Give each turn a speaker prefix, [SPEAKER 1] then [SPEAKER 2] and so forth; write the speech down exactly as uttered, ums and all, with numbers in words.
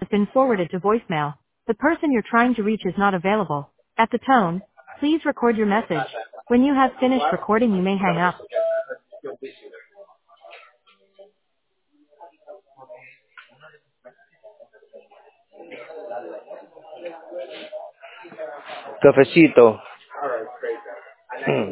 [SPEAKER 1] been forwarded to voicemail. The person you're trying to reach is not available. At the tone, please record your message. When you have finished recording, you may hang up.
[SPEAKER 2] Cafecito. Hmm.